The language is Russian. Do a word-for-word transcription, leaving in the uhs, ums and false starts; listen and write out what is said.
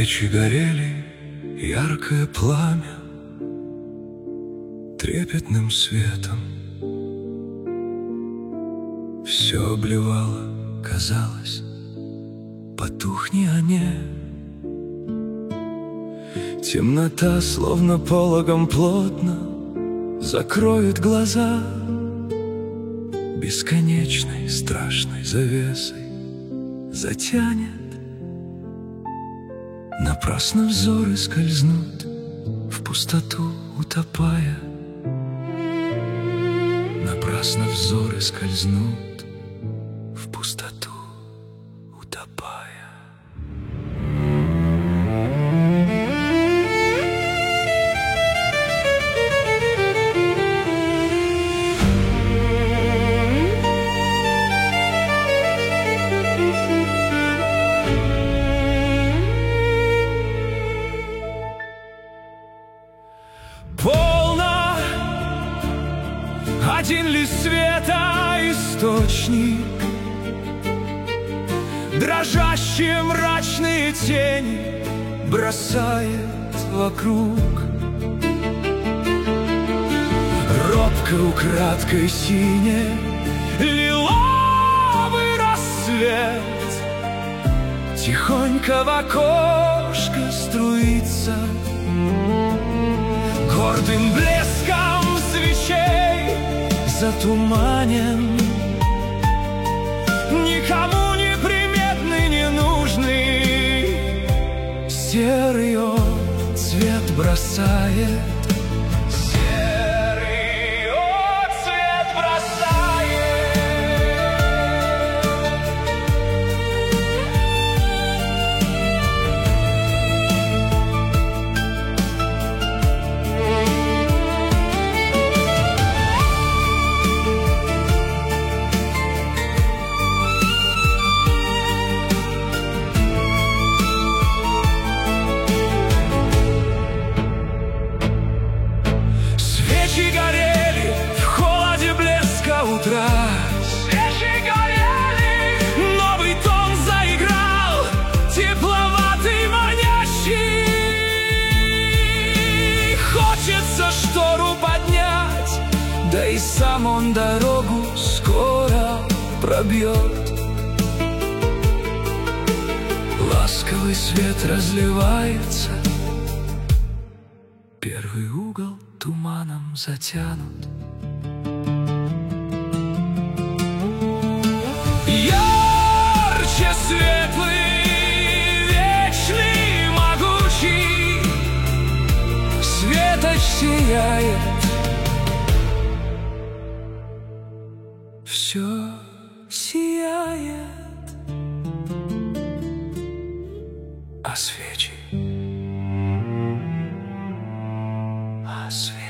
Свечи горели, яркое пламя, трепетным светом все обливало, казалось, потухни они. Темнота, словно пологом плотно, закроет глаза бесконечной страшной завесой, затянет. Напрасно взоры скользнут в пустоту, утопая. Напрасно взоры скользнут в пустоту, утопая. Полно, один лишь света источник, дрожащие мрачные тени бросает вокруг. Робко украдкой сине лиловый рассвет тихонько в окошко струится. Гордым блеском свечей затуманен, никому не приметный, не нужный, серый он цвет бросает. Серый он цвет бросает. Утра. Свечи горели, новый тон заиграл, тепловатый, манящий. Хочется штору поднять, да и сам он дорогу скоро пробьет. Ласковый свет разливается, первый угол туманом затянут. Ярче светлый, вечный, могучий светоч сияет. Все сияет, а свечи, а свечи